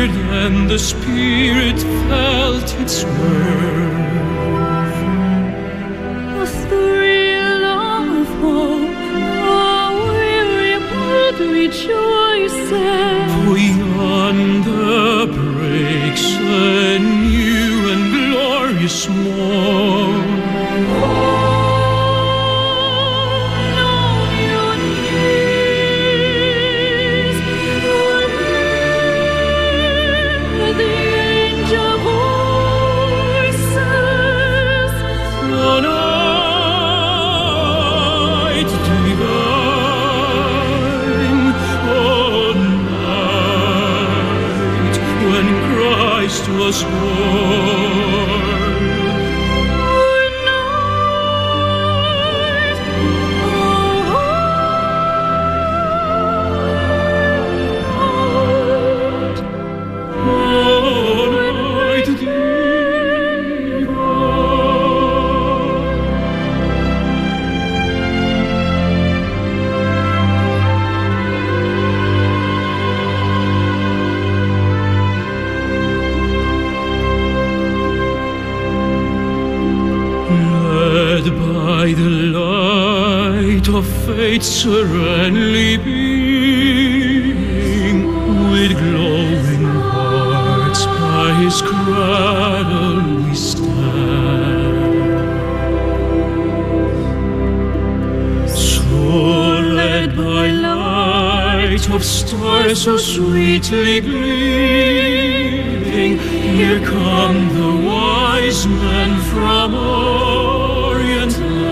and the Spirit felt its worth. A thrill of hope, a weary world rejoices. For yonder breaks a new and glorious morn. Was born. By the light of faith serenely beaming, with glowing hearts by his cradle we stand. So led by light of stars so sweetly gleaming, here come the wise men from Orient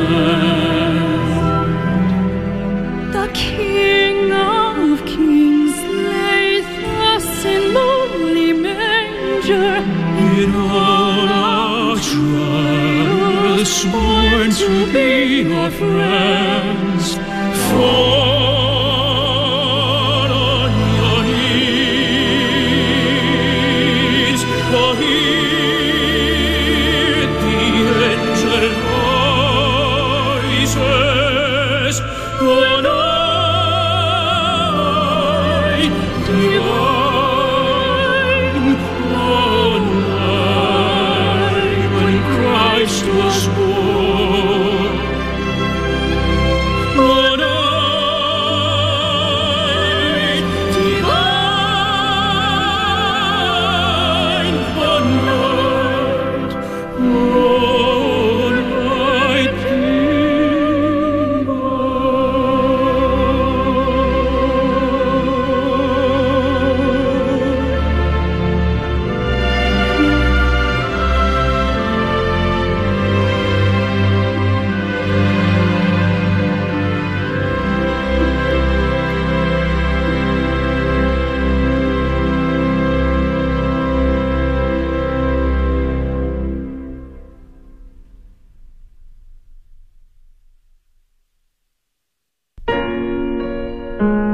land. The King of Kings lay thus in lowly manger, In all our trials, born to be our friends. For